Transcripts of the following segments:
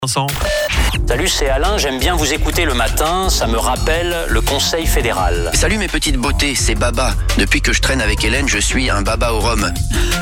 Vincent. Salut, c'est Alain, j'aime bien vous écouter le matin, ça me rappelle le Conseil fédéral. Salut mes petites beautés, c'est Baba. Depuis que je traîne avec Hélène, je suis un baba au rhum.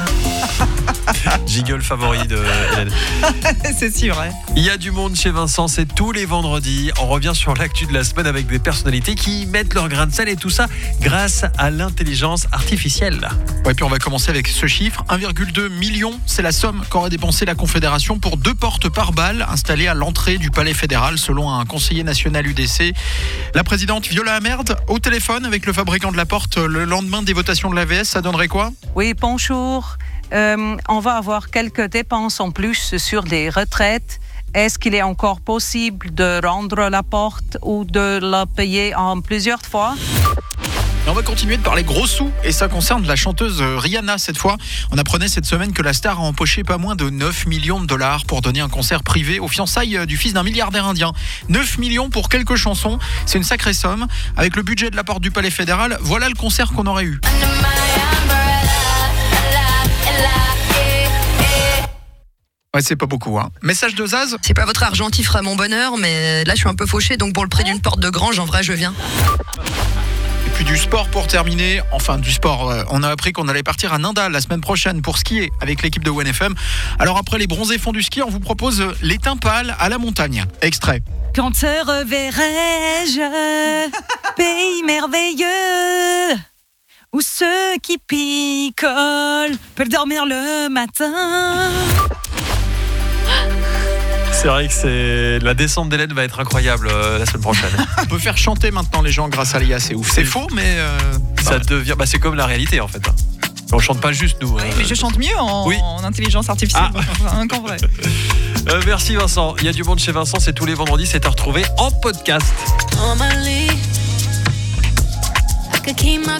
Jiggle favori de Hélène. C'est si vrai. Il y a du monde chez Vincent, c'est tous les vendredis. On revient sur l'actu de la semaine avec des personnalités qui mettent leur grain de sel et tout ça grâce à l'intelligence artificielle. Ouais, puis on va commencer avec ce chiffre. 1,2 million, c'est la somme qu'aurait dépensé la Confédération pour 2 portes par balle installées à l'entrée du Palais fédéral, selon un conseiller national UDC. La présidente Viola Amerd, au téléphone avec le fabricant de la porte le lendemain des votations de l'AVS, ça donnerait quoi ? Oui, bonjour. On va avoir quelques dépenses en plus sur les retraites. Est-ce qu'il est encore possible de rendre la porte ou de la payer en plusieurs fois ? On va continuer de parler gros sous et ça concerne la chanteuse Rihanna cette fois. On apprenait cette semaine que la star a empoché pas moins de 9 millions de dollars pour donner un concert privé aux fiançailles du fils d'un milliardaire indien. 9 millions pour quelques chansons, c'est une sacrée somme. Avec le budget de la porte du Palais fédéral, voilà le concert qu'on aurait eu. Ouais, c'est pas beaucoup, hein. Message de Zaz. C'est pas votre argent qui fera mon bonheur, mais là je suis un peu fauché, donc pour le prix d'une porte de grange, en vrai je viens. Et puis du sport pour terminer, enfin du sport, on a appris qu'on allait partir à Nindal la semaine prochaine pour skier avec l'équipe de OneFM. Alors après les bronzés fonds du ski, on vous propose les Timpales à la montagne. Extrait. Quand te reverrai-je, pays merveilleux, où ceux qui picolent peuvent dormir le matin. C'est vrai que la descente d'Hélène va être incroyable la semaine prochaine. On peut faire chanter maintenant les gens grâce à l'IA, c'est ouf. C'est faux, mais Ça devient, c'est comme la réalité en fait. On chante pas juste nous. Mais je chante mieux en intelligence artificielle qu'en vrai. Merci Vincent. Il y a du monde chez Vincent, c'est tous les vendredis, c'est à retrouver en podcast.